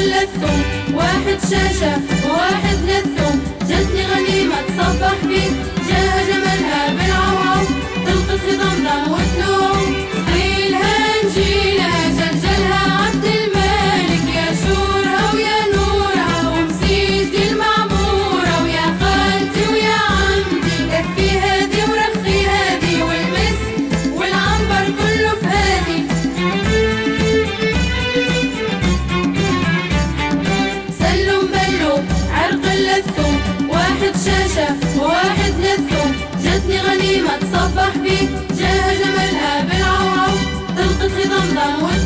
اللثوم، واحد شاشة وواحد لثوم، جتني غنيمة تصبح بي، جاها جمالها بالعوعو، تلقط في ضمضم وتلوم، صيلها نجيلها جلجلها عبد الملك، يا شورها ويا نورها ومسيتي المعمورة، ويا خالتي ويا عمتي، كفي هادي ورخي هادي، والمسك والعنبر كله في هادي. سلم بلو عرق اللثوم، واحد شاشة وواحد لثوم، جتني غنيمة تصبح بي، جاها جمالها بالعوعو، تلقط في ضمضم